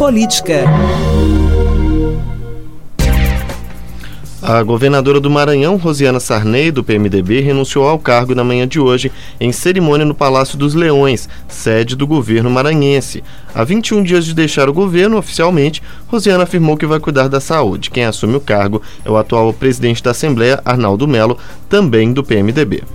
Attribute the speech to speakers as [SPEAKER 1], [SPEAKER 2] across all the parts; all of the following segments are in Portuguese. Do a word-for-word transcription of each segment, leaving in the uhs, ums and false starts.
[SPEAKER 1] Política.
[SPEAKER 2] A governadora do Maranhão, Rosiana Sarney, do P M D B, renunciou ao cargo na manhã de hoje em cerimônia no Palácio dos Leões, sede do governo maranhense. Há vinte e um dias de deixar o governo, oficialmente, Rosiana afirmou que vai cuidar da saúde. Quem assume o cargo é o atual presidente da Assembleia, Arnaldo Melo, também do P M D B.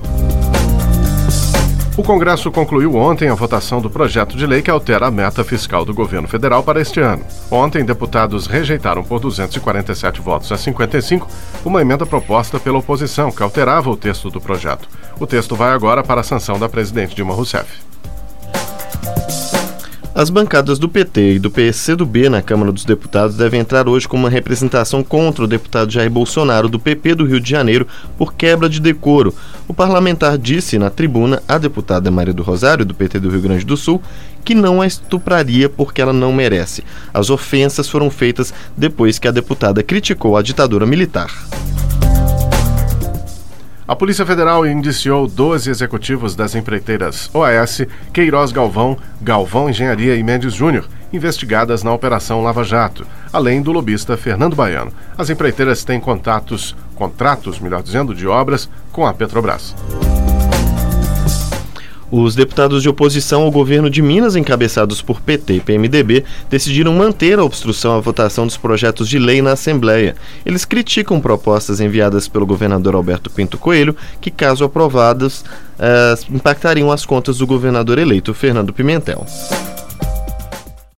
[SPEAKER 3] O Congresso concluiu ontem a votação do projeto de lei que altera a meta fiscal do governo federal para este ano. Ontem, deputados rejeitaram por duzentos e quarenta e sete votos a cinquenta e cinco uma emenda proposta pela oposição que alterava o texto do projeto. O texto vai agora para a sanção da presidente Dilma Rousseff.
[SPEAKER 2] As bancadas do P T e do P C do B na Câmara dos Deputados devem entrar hoje com uma representação contra o deputado Jair Bolsonaro, do P P do Rio de Janeiro, por quebra de decoro. O parlamentar disse na tribuna à deputada Maria do Rosário, do P T do Rio Grande do Sul, que não a estupraria porque ela não merece. As ofensas foram feitas depois que a deputada criticou a ditadura militar.
[SPEAKER 3] A Polícia Federal indiciou doze executivos das empreiteiras O A S, Queiroz Galvão, Galvão Engenharia e Mendes Júnior, investigadas na Operação Lava Jato, além do lobista Fernando Baiano. As empreiteiras têm contatos, contratos, melhor dizendo, de obras com a Petrobras.
[SPEAKER 2] Os deputados de oposição ao governo de Minas, encabeçados por P T e P M D B, decidiram manter a obstrução à votação dos projetos de lei na Assembleia. Eles criticam propostas enviadas pelo governador Alberto Pinto Coelho, que, caso aprovadas, eh, impactariam as contas do governador eleito Fernando Pimentel.